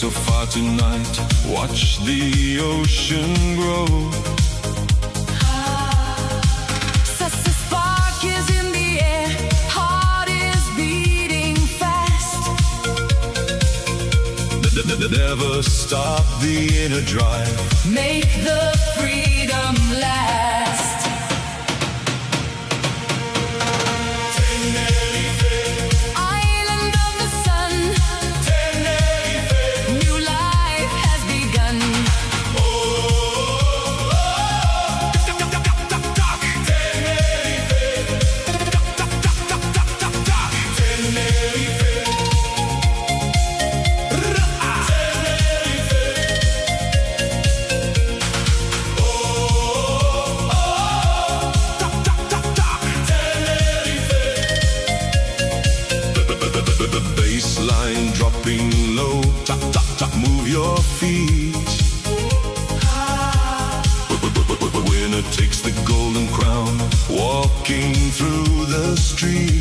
so far tonight. Watch the ocean grow. Such a spark is in the air, heart is beating fast. Never stop the inner drive. Make the freedom last. Island of the sun, new life has begun. Baseline dropping low, tap tap tap, move your feet. Winner takes the golden crown, walking through the street.